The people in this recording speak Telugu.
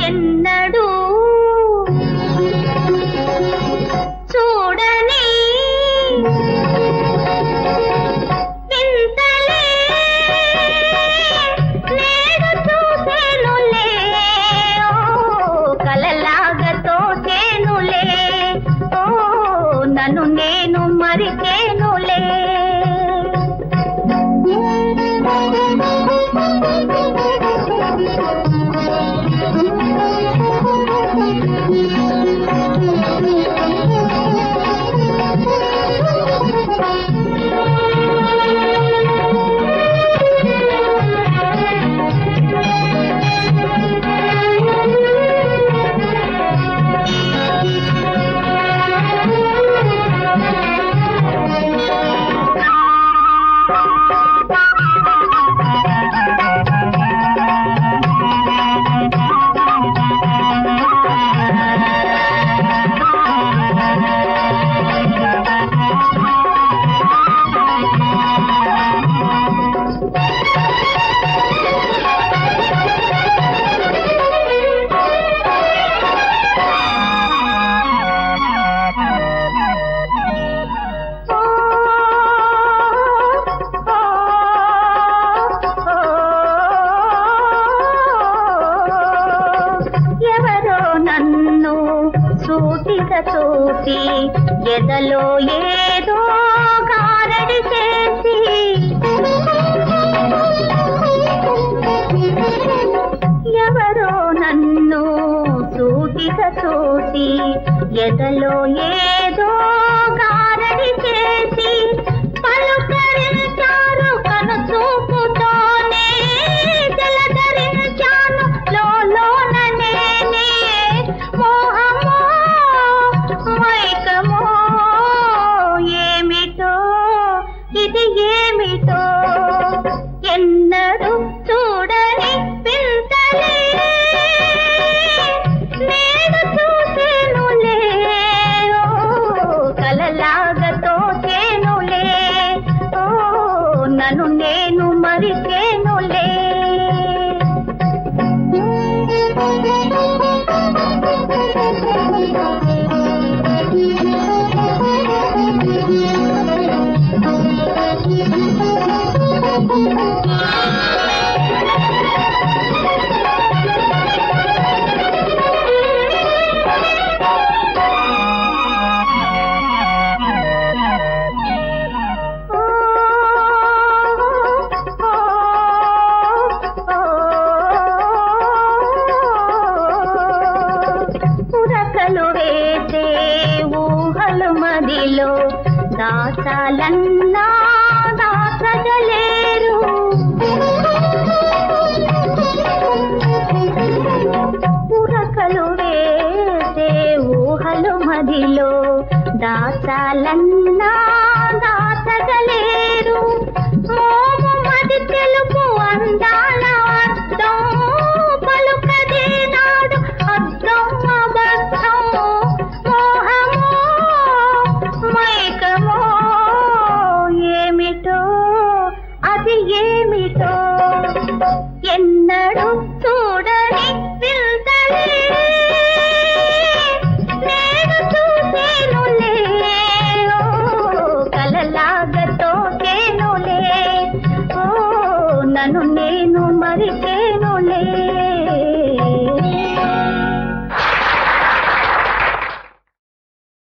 ఎన్నడూ చూడని వింతలే నేడు చూసేనులే, కలలాగా తోచేనులే, నన్ను నేను మరిచేనులే. సూటిగా చూసి ఎదలో ఏదో గారడి చేసి, ఎవరో నన్ను సూటిగా చూసి ఎదలో ఏదో గారడి చేసి, పలుకరించారు కను చూపుతోనే, జలధరించాను లోన నేనే. మోహమో మైకమో ఏమిటో ఇది ఏమిటో, ఎన్నడూ చూడని వింతలే నేను చూసేనులే, కలలాగా తోచేనులే, నన్ను నేను మరిచేనులే. వేసే ఊహలు మదిలో దాచాలన్నా దాచగలేరు, పురకలు వేసే ఊహలు మదిలో దాచాలన్నా